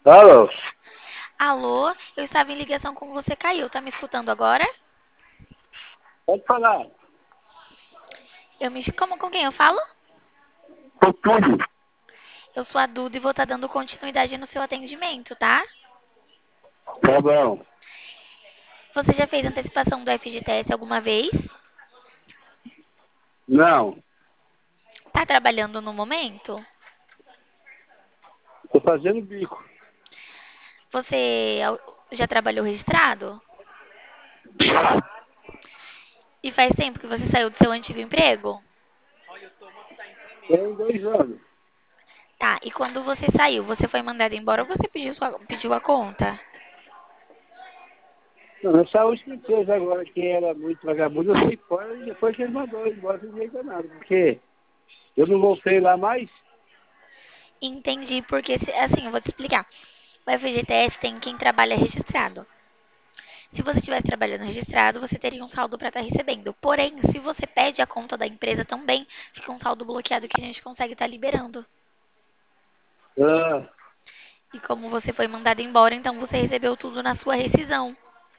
Alô? Alô, eu estava em ligação com você, caiu. Tá me escutando agora? Pode falar. Como com quem eu falo? Com tudo. Eu sou a Duda e vou estar dando continuidade no seu atendimento, tá? Tá bom. Você já fez antecipação do FGTS alguma vez? Não. Tá trabalhando no momento? Tô fazendo bico. Você já trabalhou registrado? E faz tempo que você saiu do seu antigo emprego? Tem 2 anos. Tá, e quando você saiu, você foi mandado embora ou você pediu a conta? Não, essa última empresa agora que era muito vagabundo, eu saí fora e depois que ele mandou eu ir embora sem jeito nada. Porque eu não voltei lá mais. Entendi, porque, assim, eu vou te explicar. O FGTS tem quem trabalha registrado. Se você estivesse trabalhando registrado, você teria um saldo para estar recebendo. Porém, se você pede a conta da empresa também, fica um saldo bloqueado que a gente consegue estar liberando. Ah, E como você foi mandado embora, então você recebeu tudo na sua rescisão.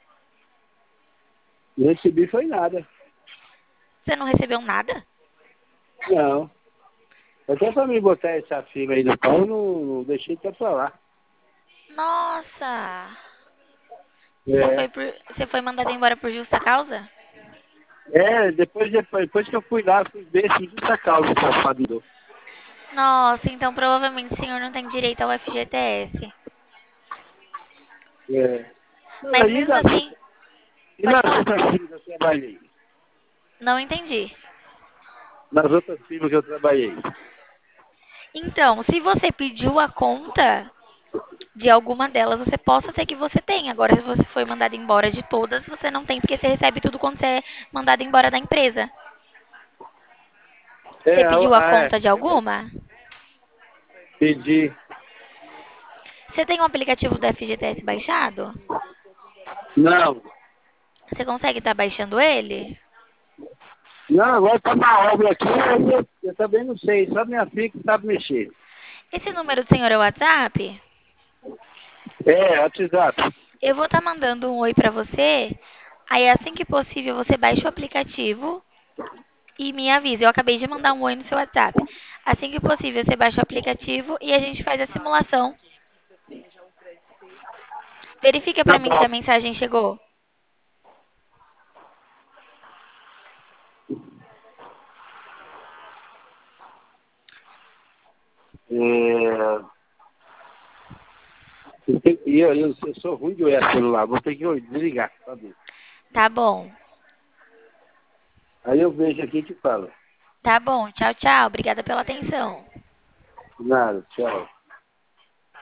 não recebi foi nada. Você não recebeu nada? Não. Até pra mim botar essa fila aí no pau, eu não deixei até pra lá. Nossa! É. Você foi mandado embora por justa causa? Depois que eu fui lá, fui ver se justa causa que o safado deu. Nossa, então provavelmente o senhor não tem direito ao FGTS. É. Não, Mas aí mesmo assim, e pode nas falar. outras firmas que eu trabalhei? Não entendi. Nas outras firmas que eu trabalhei. Então, se você pediu a conta de alguma delas, você possa ser que você tenha. Agora, se você foi mandado embora de todas, você não tem, porque você recebe tudo quando você é mandado embora da empresa. É, Você pediu a conta de alguma? pedi. Você tem o aplicativo do FGTS baixado? Não. Você consegue estar baixando ele? Não, agora tá uma obra aqui, eu também não sei, só minha filha que sabe mexer. Esse número do senhor é o WhatsApp? É, WhatsApp. Eu vou estar mandando um oi pra você. Aí, assim que possível, você baixa o aplicativo e me avisa. Eu acabei de mandar um oi no seu WhatsApp. Assim que possível, você baixa o aplicativo e a gente faz a simulação. Verifica Tá pra mim se bom. a mensagem chegou. É, eu sou ruim de olhar celular, vou ter que desligar, sabe? Tá bom. Aí eu vejo aqui e te falo. Tá bom. Tchau, tchau. Obrigada pela atenção. Nada, tchau.